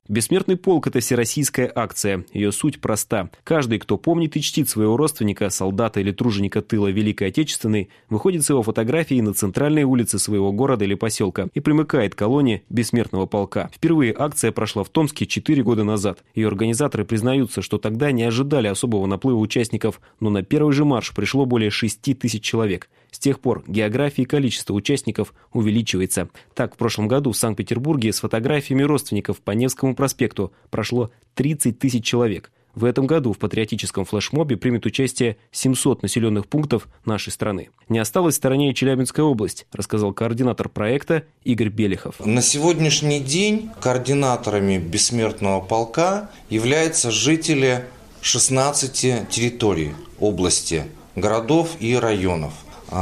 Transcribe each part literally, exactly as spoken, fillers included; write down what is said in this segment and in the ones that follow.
Бессмертный полк – это всероссийская акция. Ее суть проста. Каждый, кто помнит и чтит своего родственника, солдата или труженика тыла Великой Отечественной, выходит с его фотографией на центральные улицы своего города или поселка и примыкает к колонне Бессмертного полка. Впервые акция прошла в Томске четыре года назад. Ее организаторы признаются, что тогда не ожидали особого наплыва участников, но на первый же марш пришло более шести тысяч человек. С тех пор география и количество участников увеличивается. Так, в прошлом году в Санкт-Петербурге с фотографиями родственников по Невскому проспекту прошло тридцать тысяч человек. В этом году в патриотическом флешмобе примет участие семьсот населенных пунктов нашей страны. Не осталась в стороне и Челябинская область, рассказал координатор проекта Игорь Белихов. На сегодняшний день координаторами Бессмертного полка являются жители шестнадцати территорий области, городов и районов.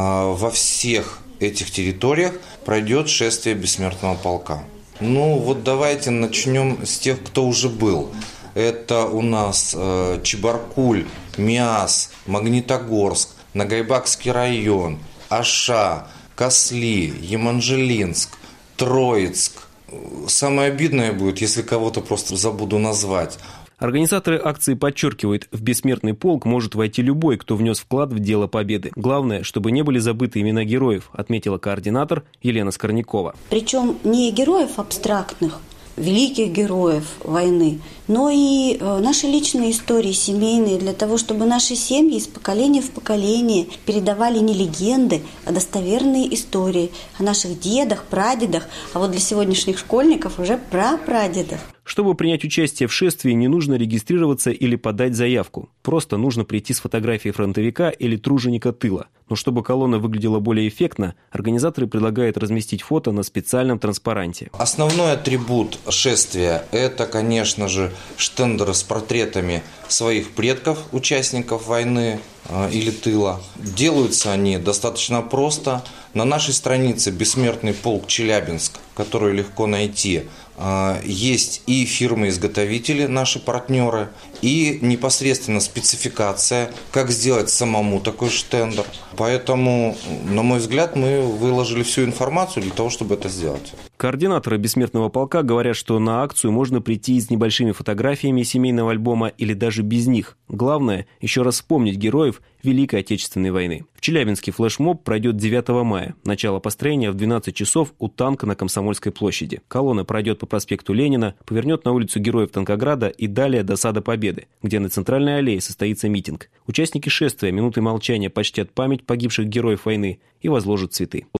Во всех этих территориях пройдет шествие Бессмертного полка. Ну вот давайте начнем с тех, кто уже был. Это у нас э, Чебаркуль, Миас, Магнитогорск, Нагайбакский район, Аша, Косли, Еманжелинск, Троицк. Самое обидное будет, если кого-то просто забуду назвать. Организаторы акции подчеркивают, в Бессмертный полк может войти любой, кто внес вклад в дело победы. Главное, чтобы не были забыты имена героев, отметила координатор Елена Скорнякова. Причем не героев абстрактных, великих героев войны, но и наши личные истории, семейные, для того, чтобы наши семьи из поколения в поколение передавали не легенды, а достоверные истории о наших дедах, прадедах, а вот для сегодняшних школьников уже прапрадедов. Чтобы принять участие в шествии, не нужно регистрироваться или подать заявку. Просто нужно прийти с фотографией фронтовика или труженика тыла. Но чтобы колонна выглядела более эффектно, организаторы предлагают разместить фото на специальном транспаранте. Основной атрибут шествия – это, конечно же, штендеры с портретами своих предков, участников войны э, или тыла. Делаются они достаточно просто. На нашей странице «Бессмертный полк Челябинск», которую легко найти, есть и фирмы-изготовители, наши партнеры, и непосредственно спецификация, как сделать самому такой штендер. Поэтому, на мой взгляд, мы выложили всю информацию для того, чтобы это сделать. Координаторы Бессмертного полка говорят, что на акцию можно прийти с небольшими фотографиями семейного альбома или даже без них. Главное – еще раз вспомнить героев Великой Отечественной войны. В Челябинске флешмоб пройдет девятого мая. Начало построения в двенадцать часов у танка на Комсомольской площади. Колонна пройдет по проспекту Ленина, повернет на улицу Героев Танкограда и далее до Сада Победы, где на центральной аллее состоится митинг. Участники шествия минутой молчания почтят память погибших героев войны и возложат цветы.